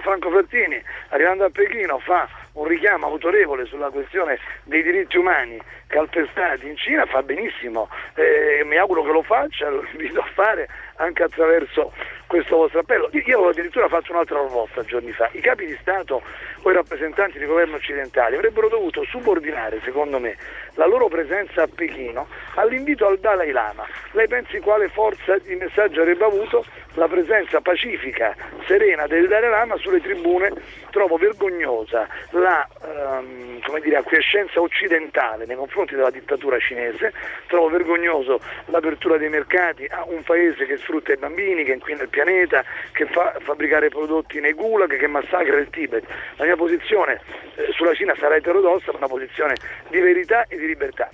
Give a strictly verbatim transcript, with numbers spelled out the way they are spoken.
Gianfranco Frattini, arrivando a Pechino, fa un richiamo autorevole sulla questione dei diritti umani calpestati in Cina, fa benissimo, eh, mi auguro che lo faccia, lo invito a fare anche attraverso questo vostro appello. Io avevo addirittura fatto un'altra proposta giorni fa: i capi di Stato o i rappresentanti di governo occidentali avrebbero dovuto subordinare, secondo me, la loro presenza a Pechino all'invito al Dalai Lama. Lei pensi quale forza di messaggio avrebbe avuto la presenza pacifica, serena del Dalai Lama sulle tribune? Trovo vergognosa la ehm, come dire, acquiescenza occidentale nei confronti della dittatura cinese, trovo vergognoso l'apertura dei mercati a un paese che sfrutta i bambini, che inquina il pianeta, che fa fabbricare prodotti nei gulag, che massacra il Tibet. La mia posizione eh, sulla Cina sarà eterodossa, ma una posizione di verità e di libertà.